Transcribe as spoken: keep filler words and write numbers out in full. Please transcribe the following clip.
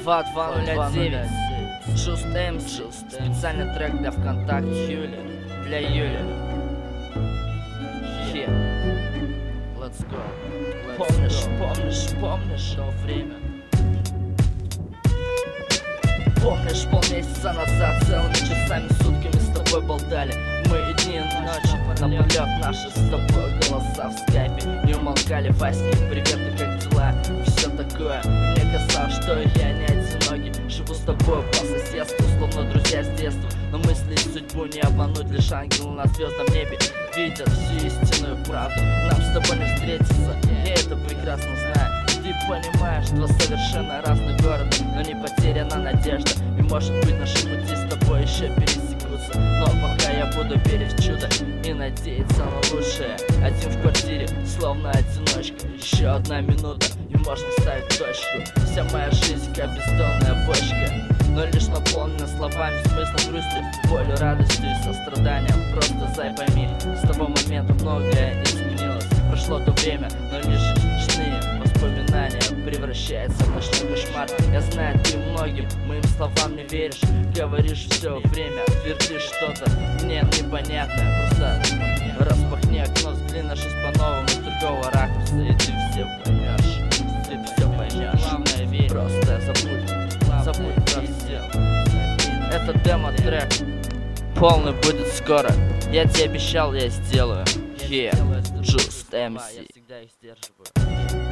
два два ноль девять. Just эм си. Специальный трек для ВКонтакте. Юля. Для Юли. Yeah. Let's go. Let's помнишь, go. помнишь, помнишь то время. Помнишь, полмесяца назад целыми часами, сутками с тобой болтали. Мы и дни и ночи наплёт наши с тобой голоса в скайпе не умолкали. Васьки, привет, и как дела? И все такое. Мне казалось, что я не одинокий. Живу с тобой по соседству, словно друзья с детства. Но мысли и судьбу не обмануть. Лишь ангелы на звездном небе видят всю истинную правду. Нам с тобой не встретиться, я это прекрасно знаю. Ты понимаешь, два совершенно разных города, но не потеряна надежда. И может быть наши пути с тобой еще пересекутся. Но пока я буду верить в чудо и надеяться на лучшее. Один в квартире, словно одиночка. Еще одна минута, и можно ставить точку. Вся моя жизнь как бездонная бочка, но лишь наполнена словами, смыслом, грустью, болью, радостью и состраданием. Просто зай пойми, с того момента многое изменилось. Прошло то время, но лишь ночные воспоминания превращаются в ночной кошмар. Я знаю, ты многим моим словам не веришь. Говоришь все время, твердишь что-то мне непонятное. Просто распахни окно, взгляни на жизнь по-новому, с другого ракурса, и ты все поймешь. Ты все поймешь. Главное верь, просто забудь, забудь про все. Это демо-трек, полный будет скоро. Я тебе обещал, я сделаю. Yeah, Just эм си.